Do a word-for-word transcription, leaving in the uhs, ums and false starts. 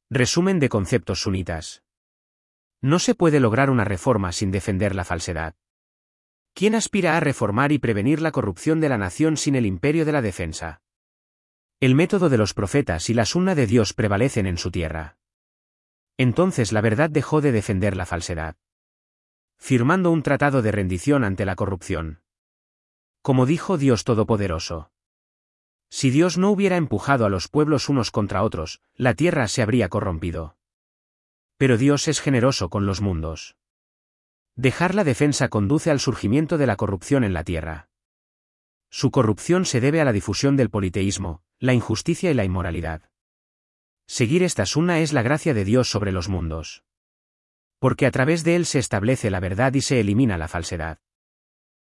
Resumen de conceptos sunitas. No se puede lograr una reforma sin defender la falsedad. ¿Quién aspira a reformar y prevenir la corrupción de la nación sin el imperio de la defensa? El método de los profetas y la sunna de Dios prevalecen en su tierra. Entonces la verdad dejó de defender la falsedad, firmando un tratado de rendición ante la corrupción. Como dijo Dios Todopoderoso: si Dios no hubiera empujado a los pueblos unos contra otros, la tierra se habría corrompido. Pero Dios es generoso con los mundos. Dejar la defensa conduce al surgimiento de la corrupción en la tierra. Su corrupción se debe a la difusión del politeísmo, la injusticia y la inmoralidad. Seguir esta sunna es la gracia de Dios sobre los mundos. Porque a través de él se establece la verdad y se elimina la falsedad.